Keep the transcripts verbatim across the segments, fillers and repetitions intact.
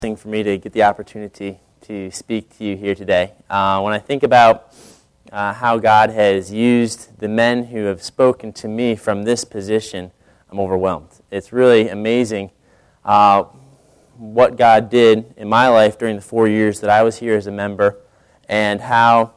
Thing for me to get the opportunity to speak to you here today. Uh, when I think about uh, how God has used the men who have spoken to me from this position, I'm overwhelmed. It's really amazing uh, what God did in my life during the four years that I was here as a member, and how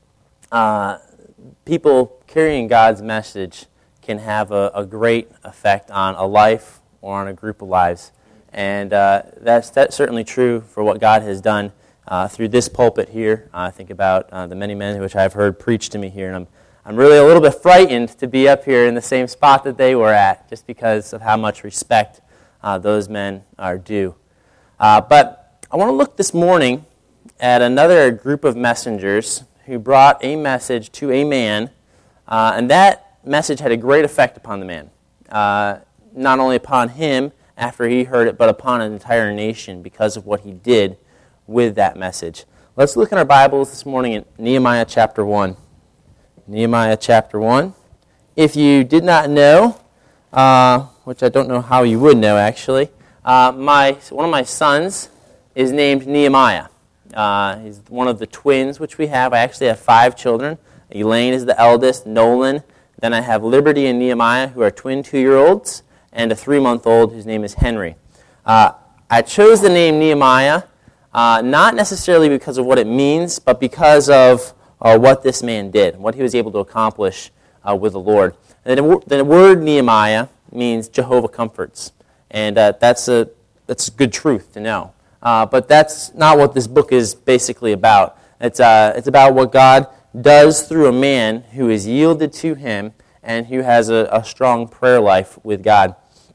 uh, people carrying God's message can have a, a great effect on a life or on a group of lives. And uh, that's that's certainly true for what God has done uh, through this pulpit here. Uh, I think about uh, the many men which I've heard preach to me here, and I'm I'm really a little bit frightened to be up here in the same spot that they were at, just because of how much respect uh, those men are due. Uh, but I want to look this morning at another group of messengers who brought a message to a man, uh, and that message had a great effect upon the man, uh, not only upon him after he heard it, but upon an entire nation because of what he did with that message. Let's look in our Bibles this morning at Nehemiah chapter one. Nehemiah chapter one. If you did not know, uh, which I don't know how you would know actually, uh, my one of my sons is named Nehemiah. Uh, he's one of the twins which we have. I actually have five children. Elaine is the eldest, Nolan. Then I have Liberty and Nehemiah, who are twin two-year-olds, and a three-month-old whose name is Henry. Uh, I chose the name Nehemiah uh, not necessarily because of what it means, but because of uh, what this man did, what he was able to accomplish uh, with the Lord. And the, the word Nehemiah means Jehovah comforts, and uh, that's a that's good truth to know. Uh, but that's not what this book is basically about. It's uh, it's about what God does through a man who is yielded to Him and who has a, a strong prayer life with God.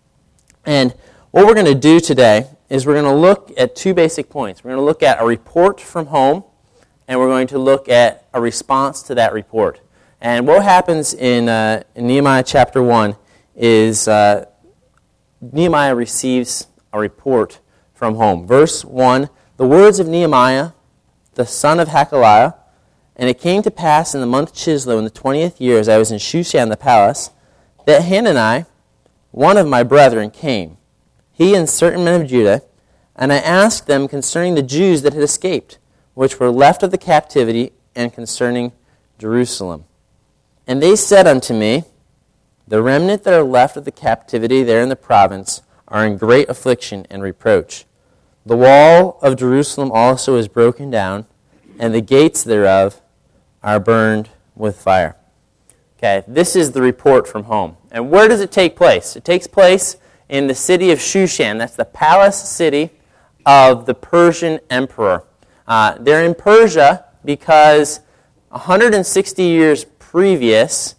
And what we're going to do today is we're going to look at two basic points. We're going to look at a report from home, and we're going to look at a response to that report. And what happens in, uh, in Nehemiah chapter one is uh, Nehemiah receives a report from home. Verse one, the words of Nehemiah, the son of Hakaliah, and it came to pass in the month Chislev, in the twentieth year, as I was in Shushan the palace, that Hanani, one of my brethren, came, he and certain men of Judah, and I asked them concerning the Jews that had escaped, which were left of the captivity, and concerning Jerusalem. And they said unto me, the remnant that are left of the captivity there in the province are in great affliction and reproach. The wall of Jerusalem also is broken down, and the gates thereof are burned with fire. Okay, this is the report from home. And where does it take place? It takes place in the city of Shushan. That's the palace city of the Persian emperor. Uh, they're in Persia because one hundred sixty years previous,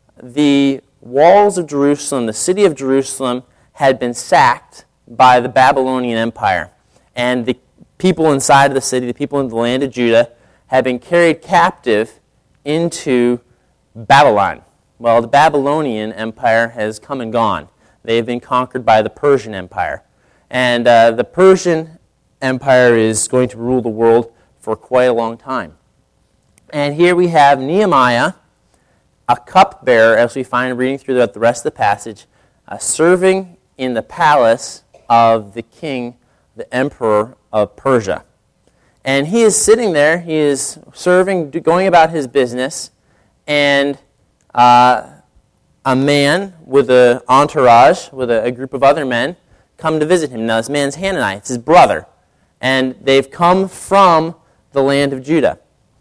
the walls of Jerusalem, the city of Jerusalem, had been sacked by the Babylonian Empire. And the people inside of the city, the people in the land of Judah, had been carried captive into Babylon. Well, the Babylonian Empire has come and gone. They have been conquered by the Persian Empire. And uh, the Persian Empire is going to rule the world for quite a long time. And here we have Nehemiah, a cupbearer, as we find reading through the rest of the passage, uh, serving in the palace of the king, the emperor of Persia. And he is sitting there, he is serving, going about his business, and uh, a man with an entourage, with a, a group of other men, come to visit him. Now this man's Hanani, it's his brother, and they've come from the land of Judah.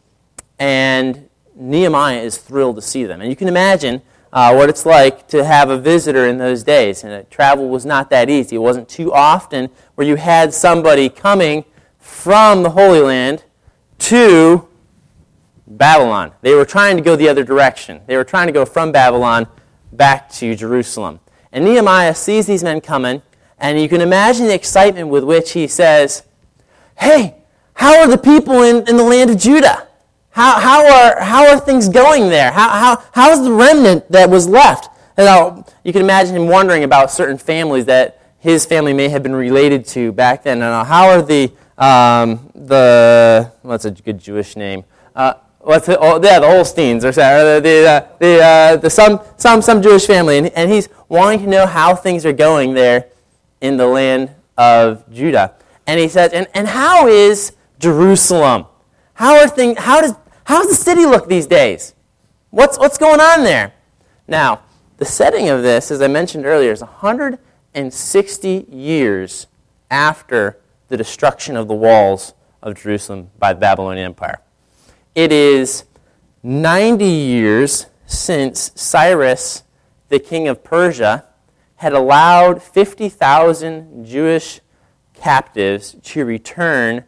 And Nehemiah is thrilled to see them. And you can imagine uh, what it's like to have a visitor in those days. And uh, travel was not that easy. It wasn't too often where you had somebody coming from the Holy Land to Babylon. They were trying to go the other direction. They were trying to go from Babylon back to Jerusalem. And Nehemiah sees these men coming, and you can imagine the excitement with which he says, hey, how are the people in, in the land of Judah? How how are how are things going there? How how how's the remnant that was left? And now, you can imagine him wondering about certain families that his family may have been related to back then. And how are the Um, the what's a good Jewish name? Uh, what's it? Oh, yeah, the Holsteins or the the uh, the, uh, the some some some Jewish family, and, and he's wanting to know how things are going there in the land of Judah. And he says, and, and how is Jerusalem? How are things, how does how does the city look these days? What's what's going on there? Now, the setting of this, as I mentioned earlier, is one hundred sixty years after the destruction of the walls of Jerusalem by the Babylonian Empire. It is ninety years since Cyrus, the king of Persia, had allowed fifty thousand Jewish captives to return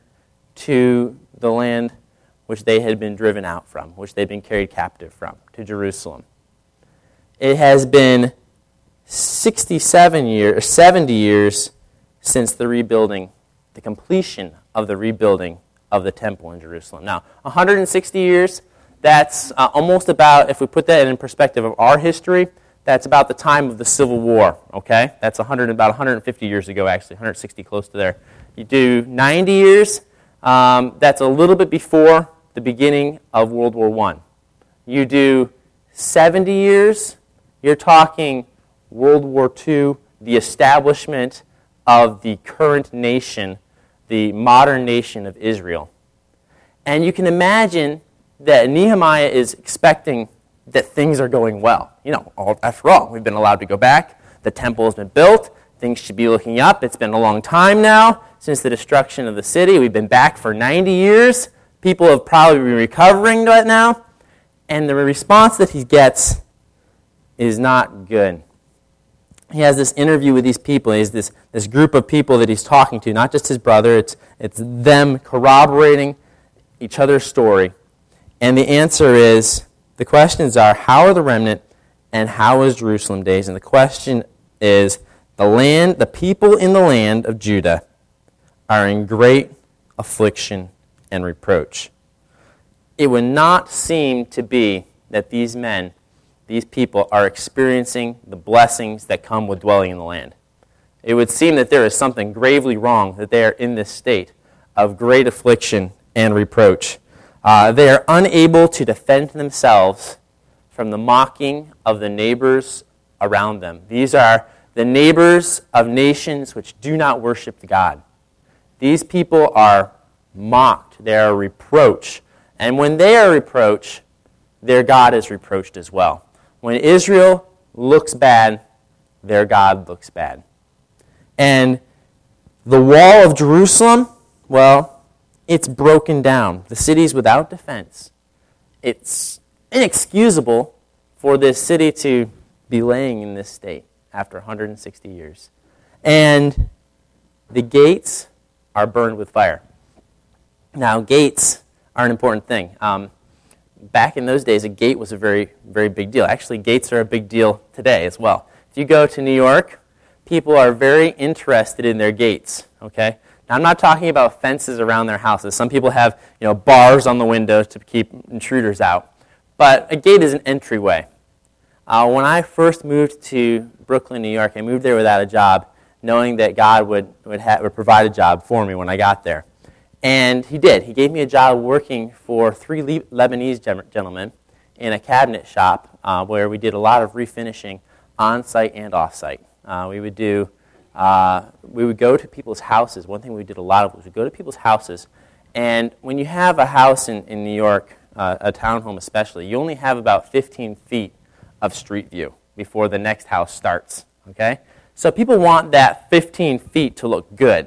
to the land which they had been driven out from, which they'd been carried captive from, to Jerusalem. It has been sixty-seven years, or seventy years since the rebuilding, the completion of the rebuilding of the temple in Jerusalem. Now, one hundred sixty years, that's uh, almost about, if we put that in perspective of our history, that's about the time of the Civil War, okay? That's one hundred, about one hundred fifty years ago, actually, one hundred sixty, close to there. You do ninety years, um, that's a little bit before the beginning of World War One. You do seventy years, you're talking World War Two, the establishment of the current nation, the modern nation of Israel. And you can imagine that Nehemiah is expecting that things are going well. You know, all, after all, we've been allowed to go back. The temple has been built. Things should be looking up. It's been a long time now since the destruction of the city. We've been back for ninety years. People have probably been recovering right now. And the response that he gets is not good. He has this interview with these people. He has this, this group of people that he's talking to, not just his brother. It's, it's them corroborating each other's story. And the answer is, the questions are, how are the remnant and how is Jerusalem days? And the question is, the land, the people in the land of Judah are in great affliction and reproach. It would not seem to be that these men, these people, are experiencing the blessings that come with dwelling in the land. It would seem that there is something gravely wrong, that they are in this state of great affliction and reproach. Uh, they are unable to defend themselves from the mocking of the neighbors around them. These are the neighbors of nations which do not worship God. These people are mocked. They are reproached. And when they are reproached, their God is reproached as well. When Israel looks bad, their God looks bad. And the wall of Jerusalem, well, it's broken down. The city's without defense. It's inexcusable for this city to be laying in this state after one hundred sixty years. And the gates are burned with fire. Now, gates are an important thing. Um, back in those days, a gate was a very, very big deal. Actually, gates are a big deal today as well. If you go to New York, people are very interested in their gates, okay? Now, I'm not talking about fences around their houses. Some people have, you know, bars on the windows to keep intruders out. But a gate is an entryway. Uh, when I first moved to Brooklyn, New York, I moved there without a job, knowing that God would would, ha- would provide a job for me when I got there. And he did. He gave me a job working for three Le- Lebanese gen- gentlemen in a cabinet shop uh, where we did a lot of refinishing on-site and off-site. Uh, we would do, uh, we would go to people's houses. One thing we did a lot of was we would go to people's houses. And when you have a house in, in New York, uh, a townhome especially, you only have about fifteen feet of street view before the next house starts, okay? So people want that fifteen feet to look good.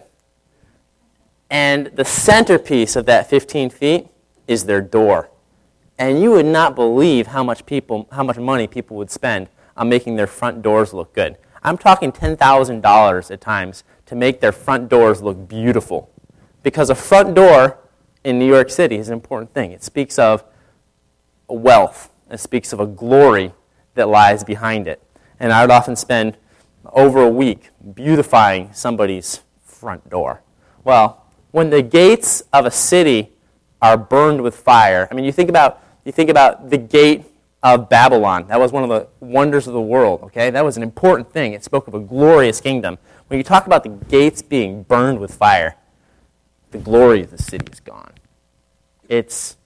And the centerpiece of that fifteen feet is their door. And you would not believe how much people, how much money people would spend on making their front doors look good. I'm talking ten thousand dollars at times to make their front doors look beautiful. Because a front door in New York City is an important thing. It speaks of a wealth. It speaks of a glory that lies behind it. And I would often spend over a week beautifying somebody's front door. Well, when the gates of a city are burned with fire, I mean, you think about you think about the gate of Babylon. That was one of the wonders of the world, okay? That was an important thing. It spoke of a glorious kingdom. When you talk about the gates being burned with fire, the glory of the city is gone. It's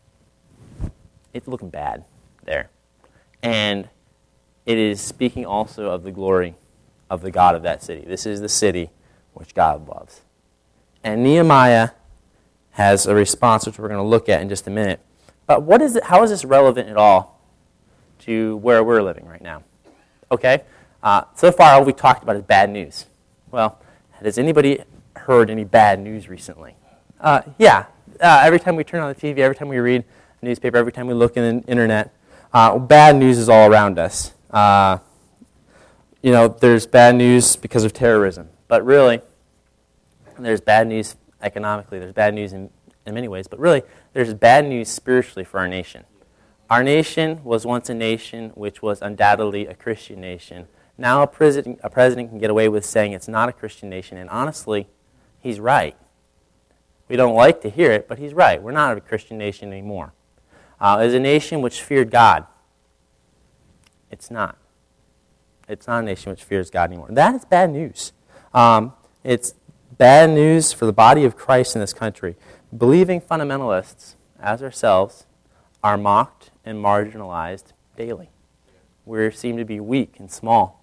it's looking bad there. And it is speaking also of the glory of the God of that city. This is the city which God loves. And Nehemiah has a response, which we're going to look at in just a minute. But what is it? How is this relevant at all to where we're living right now? Okay, uh, so far all we talked about is bad news. Well, has anybody heard any bad news recently? Uh, yeah, uh, every time we turn on the T V, every time we read a newspaper, every time we look in the internet, uh, bad news is all around us. Uh, you know, there's bad news because of terrorism, but really, there's bad news economically, there's bad news in, in many ways, but really, there's bad news spiritually for our nation. Our nation was once a nation which was undoubtedly a Christian nation. Now a president, a president can get away with saying it's not a Christian nation, and honestly, he's right. We don't like to hear it, but he's right. We're not a Christian nation anymore. Uh, it's a nation which feared God. It's not. It's not a nation which fears God anymore. That is bad news. Um, it's bad news for the body of Christ in this country. Believing fundamentalists, as ourselves, are mocked and marginalized daily. We seem to be weak and small.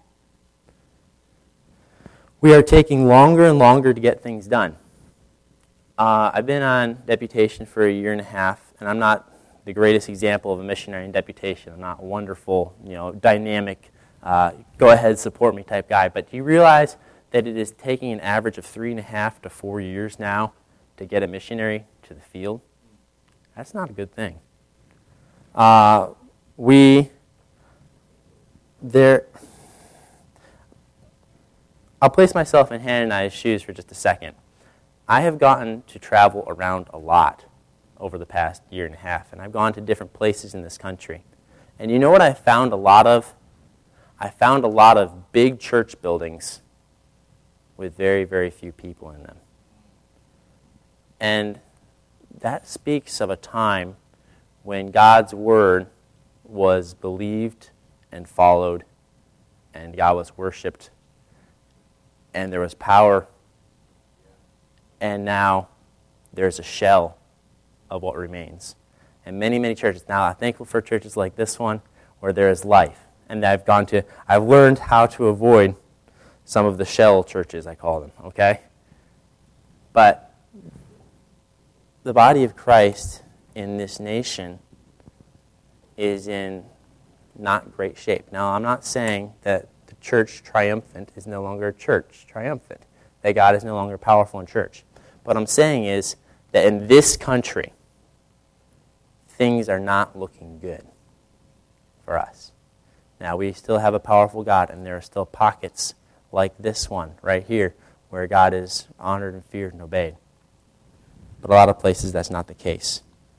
We are taking longer and longer to get things done. Uh, I've been on deputation for a year and a half, and I'm not the greatest example of a missionary in deputation. I'm not a wonderful, you know, dynamic, uh, go ahead, support me type guy. But do you realize that it is taking an average of three and a half to four years now to get a missionary to the field? That's not a good thing. Uh, we, there, I'll place myself in Hannah and I's shoes for just a second. I have gotten to travel around a lot over the past year and a half, and I've gone to different places in this country. And you know what I found a lot of? I found a lot of big church buildings with very, very few people in them. And that speaks of a time when God's word was believed and followed, and God was worshipped, and there was power, and now there's a shell of what remains. And many, many churches, now I'm thankful for churches like this one where there is life. And I've gone to, I've learned how to avoid some of the shell churches, I call them, okay? But the body of Christ in this nation is in not great shape. Now, I'm not saying that the church triumphant is no longer a church triumphant, that God is no longer powerful in church. What I'm saying is that in this country, things are not looking good for us. Now, we still have a powerful God, and there are still pockets like this one right here where God is honored and feared and obeyed. But a lot of places, that's not the case.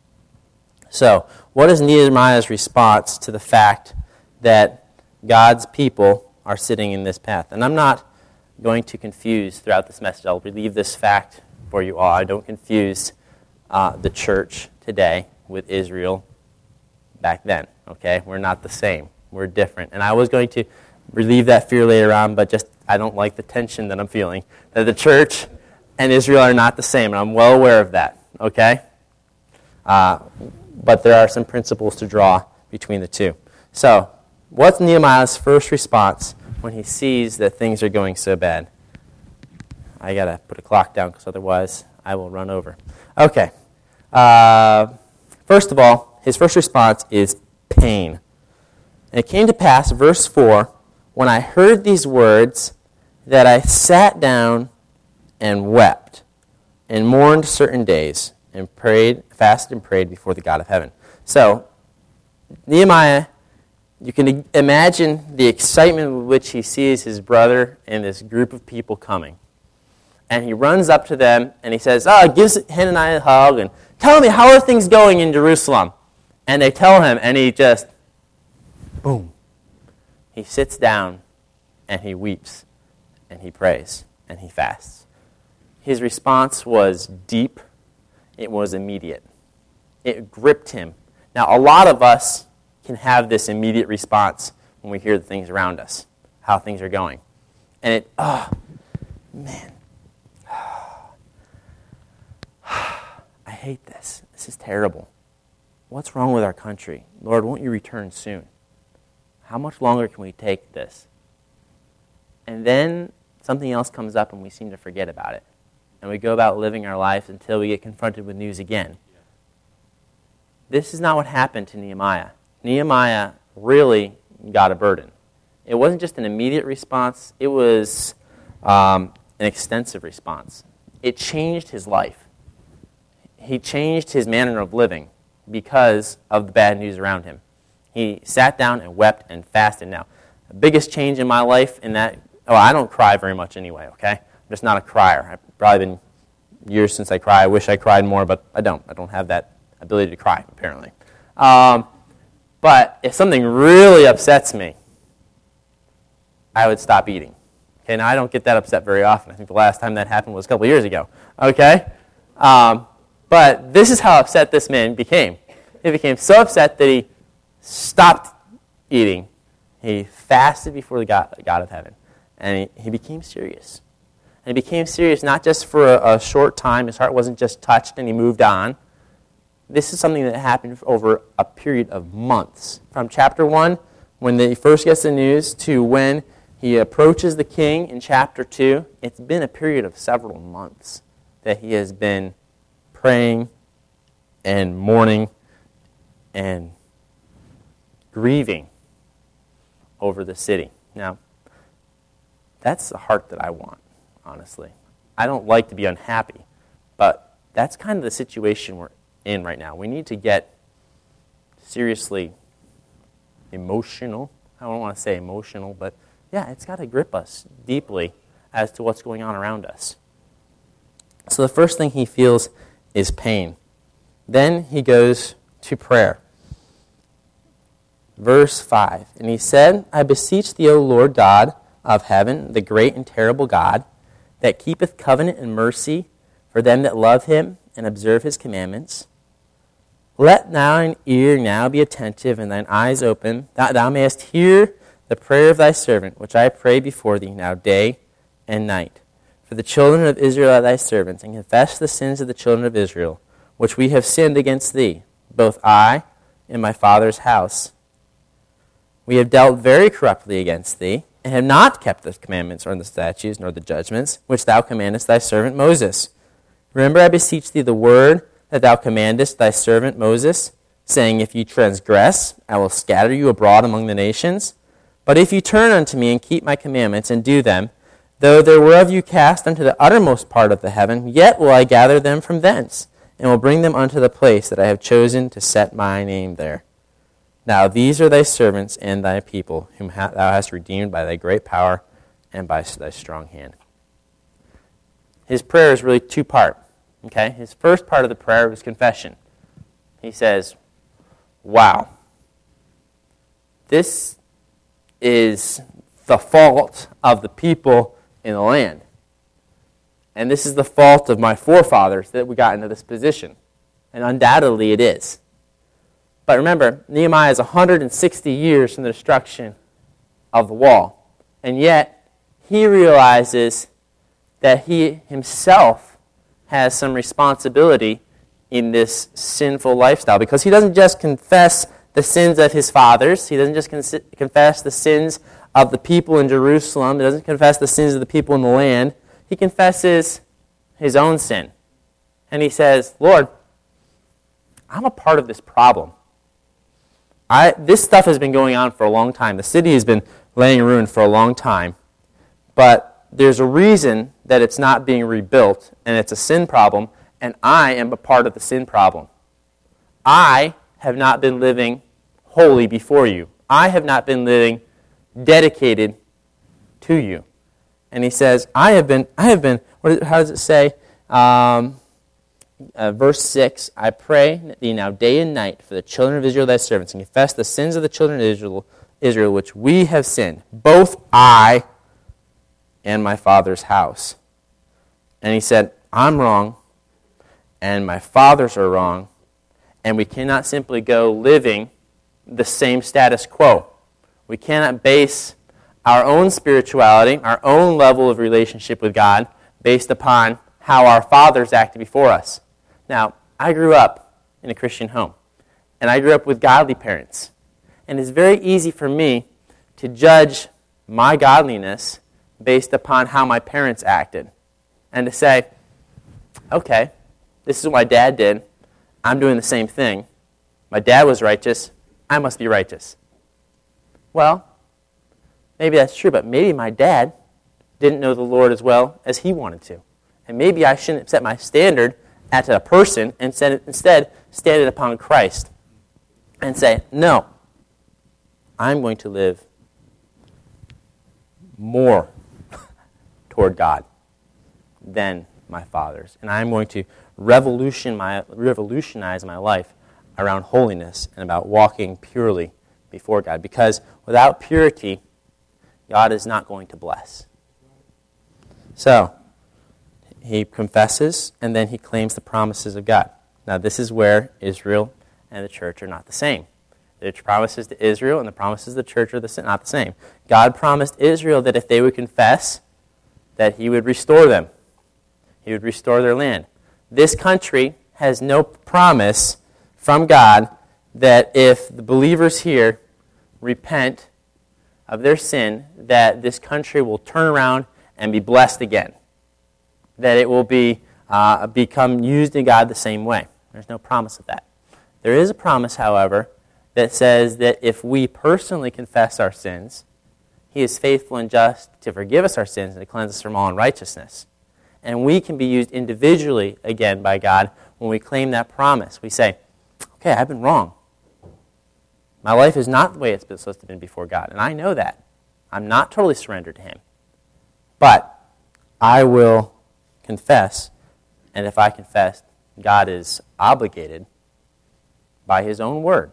So, what is Nehemiah's response to the fact that God's people are sitting in this path? And I'm not going to confuse throughout this message. I'll relieve this fact for you all. I don't confuse uh, the church today with Israel back then. Okay? We're not the same. We're different. And I was going to relieve that fear later on, but just I don't like the tension that I'm feeling. That the church and Israel are not the same, and I'm well aware of that. Okay? Uh, but there are some principles to draw between the two. So, what's Nehemiah's first response when he sees that things are going so bad? I got to put a clock down because otherwise I will run over. Okay. Uh, first of all, his first response is pain. And it came to pass, verse four, when I heard these words, that I sat down and wept and mourned certain days and prayed, fasted and prayed before the God of heaven. So, Nehemiah, you can imagine the excitement with which he sees his brother and this group of people coming. And he runs up to them and he says, oh, gives Hananiah a hug and tell me, how are things going in Jerusalem? And they tell him, and he just, boom. He sits down and he weeps and he prays and he fasts. His response was deep. It was immediate. It gripped him. Now, a lot of us can have this immediate response when we hear the things around us, how things are going. And it, oh, man. I hate this. This is terrible. What's wrong with our country? Lord, won't you return soon? How much longer can we take this? And then something else comes up and we seem to forget about it. and we go about living our life until we get confronted with news again. This is not what happened to Nehemiah. Nehemiah really got a burden. It wasn't just an immediate response, it was um, an extensive response. It changed his life. He changed his manner of living because of the bad news around him. He sat down and wept and fasted. Now, the biggest change in my life in that, oh, I don't cry very much anyway, okay? I'm just not a crier. I've probably been years since I cry. I wish I cried more, but I don't. I don't have that ability to cry, apparently. Um, but if something really upsets me, I would stop eating. Okay, now I don't get that upset very often. I think the last time that happened was a couple years ago. Okay? Um, but this is how upset this man became. He became so upset that he stopped eating. He fasted before the God, God of heaven. And he, he became serious. And he became serious not just for a, a short time. His heart wasn't just touched and he moved on. This is something that happened over a period of months. From chapter one, when he first gets the news, to when he approaches the king in chapter two, it's been a period of several months that he has been praying and mourning and grieving over the city. Now, that's the heart that I want, honestly. I don't like to be unhappy, but that's kind of the situation we're in right now. We need to get seriously emotional. I don't want to say emotional, but yeah, it's got to grip us deeply as to what's going on around us. So the first thing he feels is pain. Then he goes to prayer. Verse five, and he said, I beseech thee, O Lord God of heaven, the great and terrible God, that keepeth covenant and mercy for them that love him and observe his commandments. Let thine ear now be attentive and thine eyes open, that thou mayest hear the prayer of thy servant, which I pray before thee now day and night, for the children of Israel are thy servants, and confess the sins of the children of Israel, which we have sinned against thee, both I and my father's house. We have dealt very corruptly against thee, and have not kept the commandments, or the statutes, nor the judgments, which thou commandest thy servant Moses. Remember, I beseech thee, the word that thou commandest thy servant Moses, saying, If ye transgress, I will scatter you abroad among the nations. But if you turn unto me and keep my commandments and do them, though there were of you cast unto the uttermost part of the heaven, yet will I gather them from thence, and will bring them unto the place that I have chosen to set my name there. Now these are thy servants and thy people, whom thou hast redeemed by thy great power and by thy strong hand. His prayer is really two-part. Okay? His first part of the prayer was confession. He says, wow, this is the fault of the people in the land. And this is the fault of my forefathers that we got into this position. And undoubtedly it is. But remember, Nehemiah is one hundred sixty years from the destruction of the wall. And yet, he realizes that he himself has some responsibility in this sinful lifestyle. Because he doesn't just confess the sins of his fathers. He doesn't just con- confess the sins of the people in Jerusalem. He doesn't confess the sins of the people in the land. He confesses his own sin. And he says, Lord, I'm a part of this problem. I, this stuff has been going on for a long time. The city has been laying ruin for a long time. But there's a reason that it's not being rebuilt, and it's a sin problem, and I am a part of the sin problem. I have not been living holy before you. I have not been living dedicated to you. And he says, I have been, I have been, what, how does it say? Um, uh, verse six, I pray thee now day and night for the children of Israel thy servants, and confess the sins of the children of Israel, Israel which we have sinned, both I and my father's house. And he said, I'm wrong, and my fathers are wrong, and we cannot simply go living the same status quo. We cannot base our own spirituality, our own level of relationship with God, based upon how our fathers acted before us. Now, I grew up in a Christian home, and I grew up with godly parents. And it's very easy for me to judge my godliness based upon how my parents acted, and to say, okay, this is what my dad did. I'm doing the same thing. My dad was righteous. I must be righteous. Well, maybe that's true, but maybe my dad didn't know the Lord as well as he wanted to. And maybe I shouldn't set my standard at a person and instead, instead stand it upon Christ and say, no, I'm going to live more toward God than my fathers. And I'm going to revolution my, revolutionize my life around holiness and about walking purely before God. Because without purity, God is not going to bless. So, he confesses, and then he claims the promises of God. Now, this is where Israel and the church are not the same. The promises to Israel and the promises to the church are the, not the same. God promised Israel that if they would confess, that he would restore them. He would restore their land. This country has no promise from God that if the believers here repent of their sin, that this country will turn around and be blessed again. That it will be uh, become used in God the same way. There's no promise of that. There is a promise, however, that says that if we personally confess our sins, he is faithful and just to forgive us our sins and to cleanse us from all unrighteousness. And we can be used individually again by God when we claim that promise. We say, okay, I've been wrong. My life is not the way it's supposed to be before God, and I know that. I'm not totally surrendered to him. But I will confess, and if I confess, God is obligated by his own word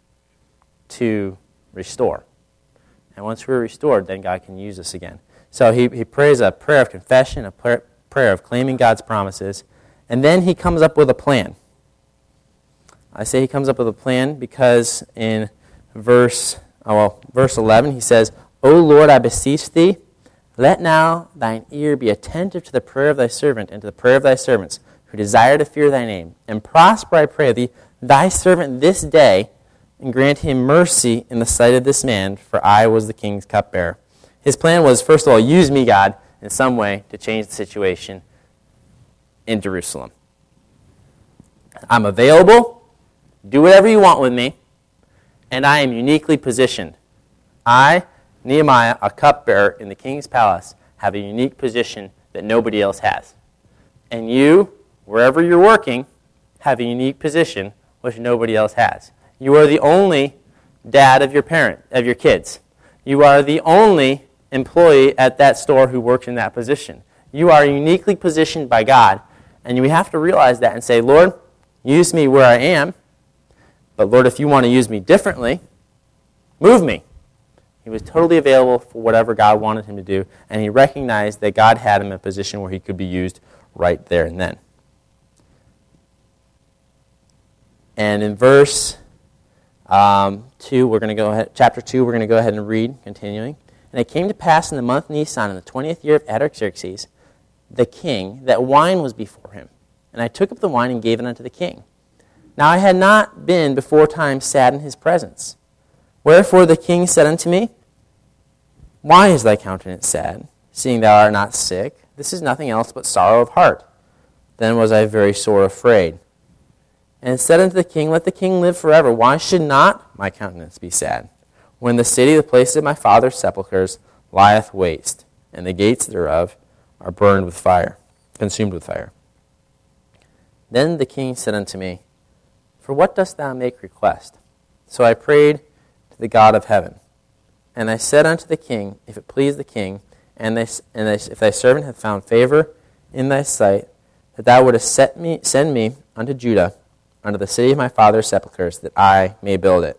to restore. And once we're restored, then God can use us again. So he, he prays a prayer of confession, a prayer, prayer of claiming God's promises, and then he comes up with a plan. I say he comes up with a plan because in verse, oh well, verse eleven, he says, O Lord, I beseech thee, let now thine ear be attentive to the prayer of thy servant and to the prayer of thy servants, who desire to fear thy name. And prosper, I pray thee, thy servant this day, and grant him mercy in the sight of this man, for I was the king's cupbearer. His plan was, first of all, use me, God, in some way to change the situation in Jerusalem. I'm available. Do whatever you want with me. And I am uniquely positioned. I, Nehemiah, a cupbearer in the king's palace, have a unique position that nobody else has. And you, wherever you're working, have a unique position which nobody else has. You are the only dad of your parent, of your kids. You are the only employee at that store who works in that position. You are uniquely positioned by God, and we have to realize that and say, Lord, use me where I am, but Lord, if you want to use me differently, move me. He was totally available for whatever God wanted him to do, and he recognized that God had him in a position where he could be used right there and then. And in verse um, two, we're going to go ahead. Chapter two, we're going to go ahead and read, continuing. And it came to pass in the month Nisan, in the twentieth year of Artaxerxes, the king, that wine was before him. And I took up the wine and gave it unto the king. Now I had not been before time sad in his presence. Wherefore the king said unto me, Why is thy countenance sad, seeing thou art not sick? This is nothing else but sorrow of heart. Then was I very sore afraid. And said unto the king, Let the king live forever. Why should not my countenance be sad, when the city, the place of my father's sepulchres, lieth waste, and the gates thereof are burned with fire, consumed with fire? Then the king said unto me, For what dost thou make request? So I prayed to the God of heaven. And I said unto the king, If it please the king, and, thy, and thy, if thy servant hath found favor in thy sight, that thou wouldest set me, send me unto Judah, unto the city of my father's sepulchres, that I may build it.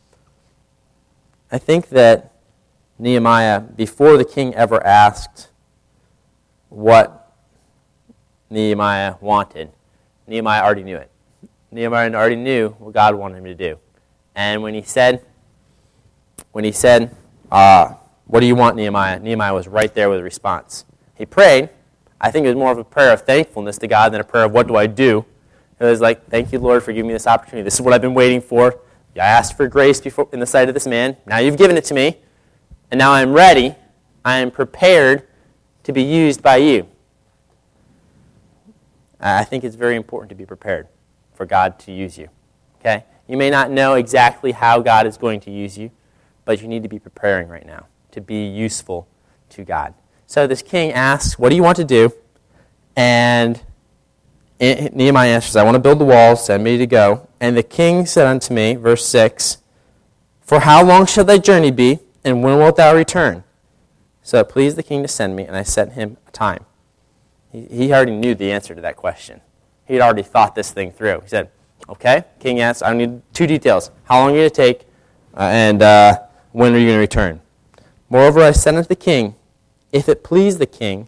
I think that Nehemiah, before the king ever asked what Nehemiah wanted, Nehemiah already knew it. Nehemiah already knew what God wanted him to do. And when he said, when he said, uh, what do you want, Nehemiah? Nehemiah was right there with a response. He prayed. I think it was more of a prayer of thankfulness to God than a prayer of what do I do. It was like, thank you, Lord, for giving me this opportunity. This is what I've been waiting for. I asked for grace before in the sight of this man. Now you've given it to me. And now I'm ready. I am prepared to be used by you. I think it's very important to be prepared for God to use you. Okay? You may not know exactly how God is going to use you, but you need to be preparing right now to be useful to God. So this king asks, what do you want to do? And Nehemiah answers, I want to build the walls, send me to go. And the king said unto me, verse six, for how long shall thy journey be, and when wilt thou return? So it pleased the king to send me, and I set him a time. He, he already knew the answer to that question. He had already thought this thing through. He said, okay, king asks, I need two details. How long are you going to take, uh, and uh, when are you going to return? Moreover, I said unto the king, if it please the king,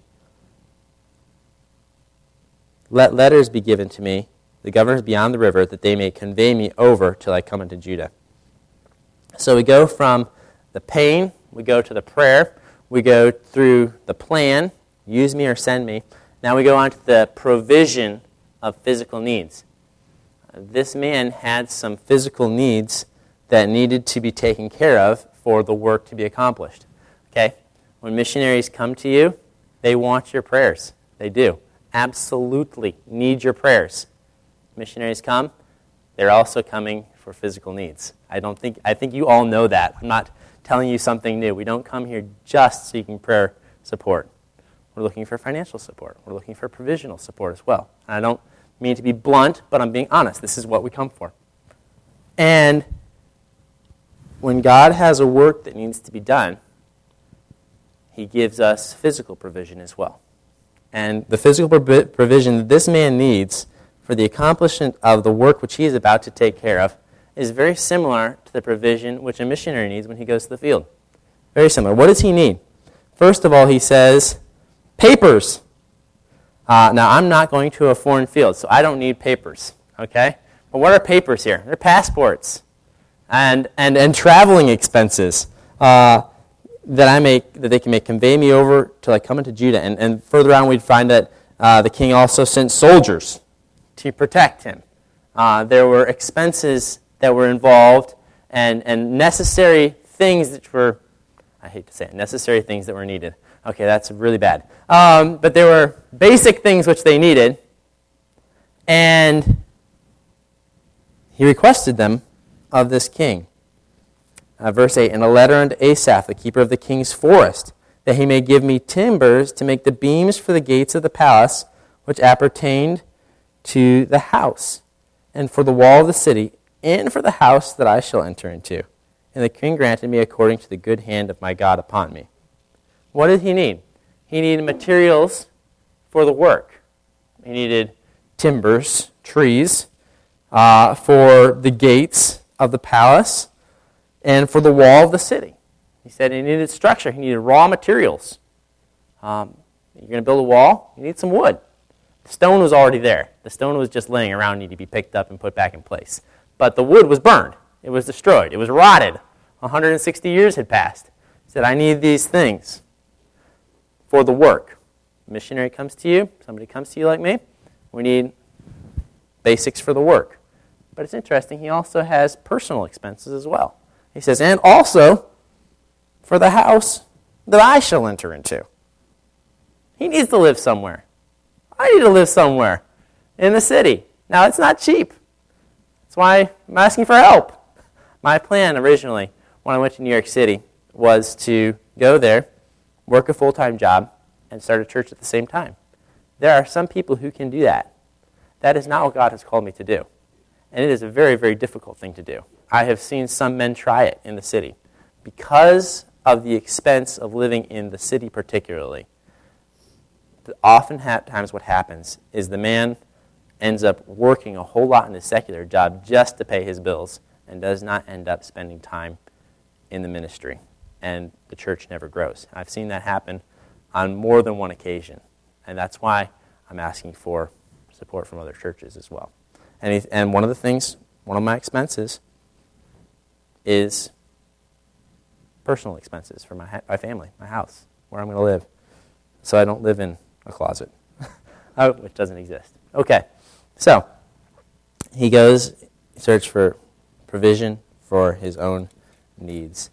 let letters be given to me, the governors beyond the river, that they may convey me over till I come into Judah. So we go from the pain, we go to the prayer, we go through the plan, use me or send me. Now we go on to the provision of physical needs. This man had some physical needs that needed to be taken care of for the work to be accomplished. Okay? When missionaries come to you, they want your prayers. They do. Absolutely need your prayers. Missionaries come, they're also coming for physical needs. I don't think I think you all know that. I'm not telling you something new. We don't come here just seeking prayer support. We're looking for financial support. We're looking for provisional support as well. And I don't mean to be blunt, but I'm being honest. This is what we come for. And when God has a work that needs to be done, he gives us physical provision as well. And the physical provision that this man needs for the accomplishment of the work which he is about to take care of is very similar to the provision which a missionary needs when he goes to the field. Very similar. What does he need? First of all, he says, papers. Uh, now, I'm not going to a foreign field, so I don't need papers, okay? But what are papers here? They're passports and and, and traveling expenses uh, that I make, that they can make convey me over till I come into Judah. And, and further on, we'd find that uh, the king also sent soldiers to protect him. Uh, there were expenses that were involved and, and necessary things that were, I hate to say it, necessary things that were needed. Okay, that's really bad. Um, but there were basic things which they needed, and he requested them of this king. Uh, verse eight, and a letter unto Asaph, the keeper of the king's forest, that he may give me timbers to make the beams for the gates of the palace, which appertained to the house, and for the wall of the city, and for the house that I shall enter into. And the king granted me according to the good hand of my God upon me. What did he need? He needed materials for the work. He needed timbers, trees, uh, for the gates of the palace, and for the wall of the city. He said he needed structure. He needed raw materials. Um, you're going to build a wall? You need some wood. The stone was already there. The stone was just laying around, needing to be picked up and put back in place. But the wood was burned. It was destroyed. It was rotted. one hundred sixty years had passed. He said, I need these things for the work. A missionary comes to you, somebody comes to you like me, we need basics for the work. But it's interesting, he also has personal expenses as well. He says, and also for the house that I shall enter into. He needs to live somewhere. I need to live somewhere in the city. Now, it's not cheap. That's why I'm asking for help. My plan originally, when I went to New York City, was to go there, work a full-time job, and start a church at the same time. There are some people who can do that. That is not what God has called me to do. And it is a very, very difficult thing to do. I have seen some men try it in the city. Because of the expense of living in the city particularly, often times what happens is the man ends up working a whole lot in his secular job just to pay his bills and does not end up spending time in the ministry. And the church never grows. I've seen that happen on more than one occasion. And that's why I'm asking for support from other churches as well. And, he, and one of the things, one of my expenses is personal expenses for my, my family, my house, where I'm going to live. So I don't live in a closet, which doesn't exist. Okay, so he goes, search for provision for his own needs.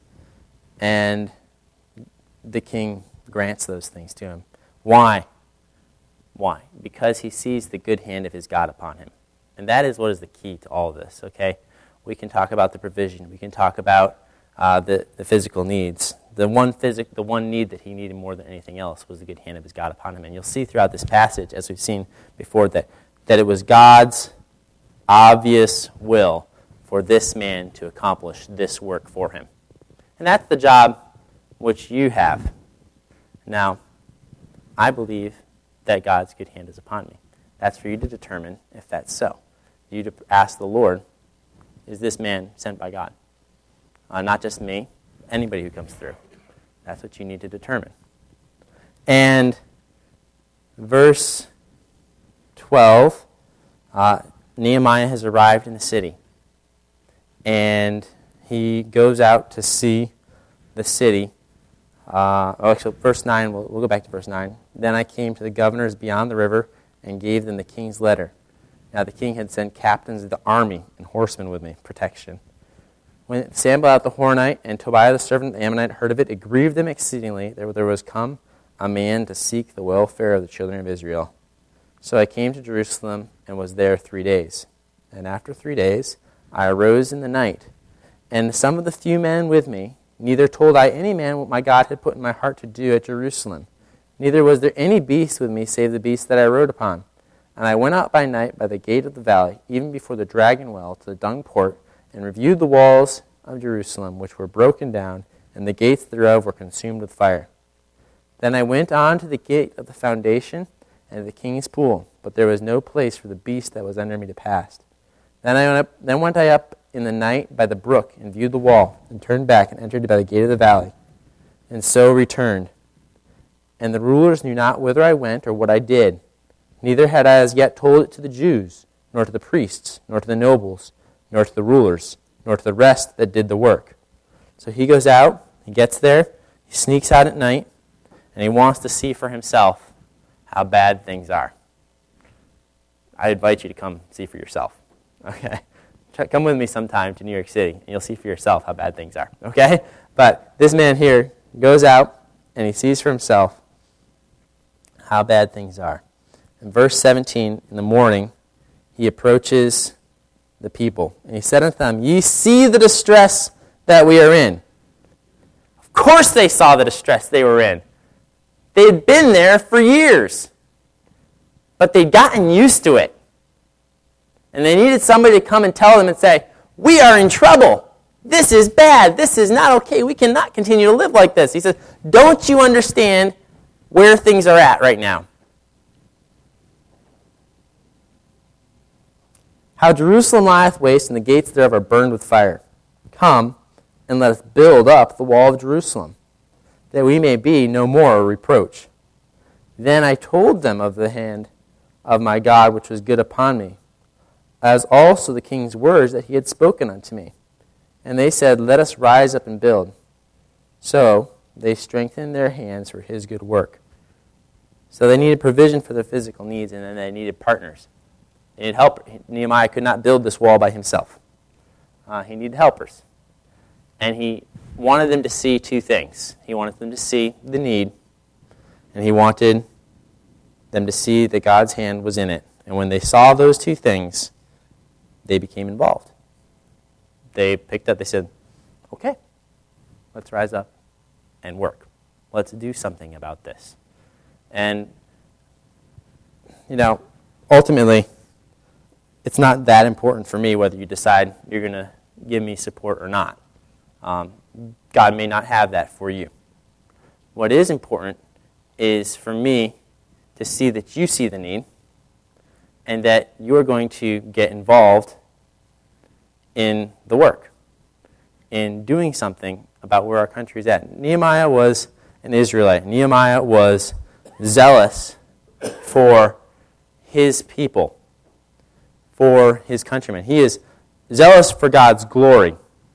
And the king grants those things to him. Why? Why? Because he sees the good hand of his God upon him. And that is what is the key to all of this, okay? We can talk about the provision. We can talk about uh, the, the physical needs. The one physic, the one need that he needed more than anything else was the good hand of his God upon him. And you'll see throughout this passage, as we've seen before, that, that it was God's obvious will for this man to accomplish this work for him. And that's the job which you have. Now, I believe that God's good hand is upon me. That's for you to determine if that's so. You to ask the Lord, is this man sent by God? Uh, not just me, anybody who comes through. That's what you need to determine. And verse twelve, uh, Nehemiah has arrived in the city. And he goes out to see the city. Uh, oh, actually, verse nine, we'll, we'll go back to verse nine. Then I came to the governors beyond the river and gave them the king's letter. Now the king had sent captains of the army and horsemen with me, protection. When Sanballat the Horonite and Tobiah the servant of the Ammonite heard of it, it grieved them exceedingly that there was come a man to seek the welfare of the children of Israel. So I came to Jerusalem and was there three days. And after three days I arose in the night, and some of the few men with me, neither told I any man what my God had put in my heart to do at Jerusalem. Neither was there any beast with me save the beast that I rode upon. And I went out by night by the gate of the valley, even before the dragon well, to the dung port, and reviewed the walls of Jerusalem, which were broken down, and the gates thereof were consumed with fire. Then I went on to the gate of the foundation and to the king's pool, but there was no place for the beast that was under me to pass. Then I went up, then went I up in the night by the brook, and viewed the wall, and turned back, and entered by the gate of the valley, and so returned. And the rulers knew not whither I went or what I did. Neither had I as yet told it to the Jews, nor to the priests, nor to the nobles, nor to the rulers, nor to the rest that did the work. So he goes out, he gets there, he sneaks out at night, and he wants to see for himself how bad things are. I invite you to come see for yourself. Okay? Come with me sometime to New York City, and you'll see for yourself how bad things are. Okay? But this man here goes out, and he sees for himself how bad things are. In verse seventeen, in the morning, he approaches the people. And he said unto them, Ye see the distress that we are in. Of course they saw the distress they were in. They had been there for years. But they'd gotten used to it. And they needed somebody to come and tell them and say, we are in trouble. This is bad. This is not okay. We cannot continue to live like this. He says, don't you understand where things are at right now? How Jerusalem lieth waste, and the gates thereof are burned with fire. Come, and let us build up the wall of Jerusalem, that we may be no more a reproach. Then I told them of the hand of my God which was good upon me, as also the king's words that he had spoken unto me. And they said, Let us rise up and build. So they strengthened their hands for his good work. So they needed provision for their physical needs, and then they needed partners. They needed help. Nehemiah could not build this wall by himself. Uh, he needed helpers. And he wanted them to see two things. He wanted them to see the need, and he wanted them to see that God's hand was in it. And when they saw those two things, they became involved. They picked up, they said, okay, let's rise up and work. Let's do something about this. And, you know, ultimately, it's not that important for me whether you decide you're going to give me support or not. Um, God may not have that for you. What is important is for me to see that you see the need and that you're going to get involved in the work, in doing something about where our country is at. Nehemiah was an Israelite. Nehemiah was zealous for his people, for his countrymen. He is zealous for God's glory,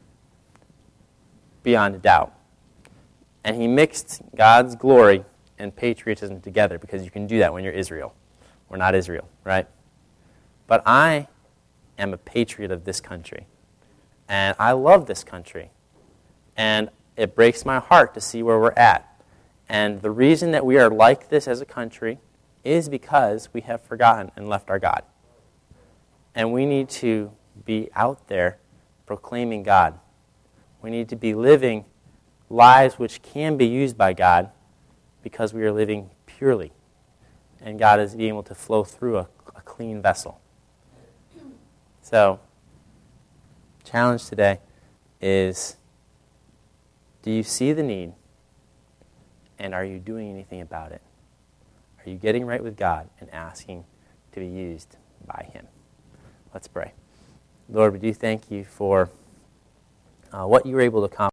beyond a doubt. And he mixed God's glory and patriotism together, because you can do that when you're Israel. We're not Israel, right? But I am a patriot of this country. And I love this country. And it breaks my heart to see where we're at. And the reason that we are like this as a country is because we have forgotten and left our God. And we need to be out there proclaiming God. We need to be living lives which can be used by God because we are living purely. And God is being able to flow through a, a clean vessel. So, challenge today is, do you see the need? And are you doing anything about it? Are you getting right with God and asking to be used by Him? Let's pray. Lord, we do thank you for uh, what you were able to accomplish.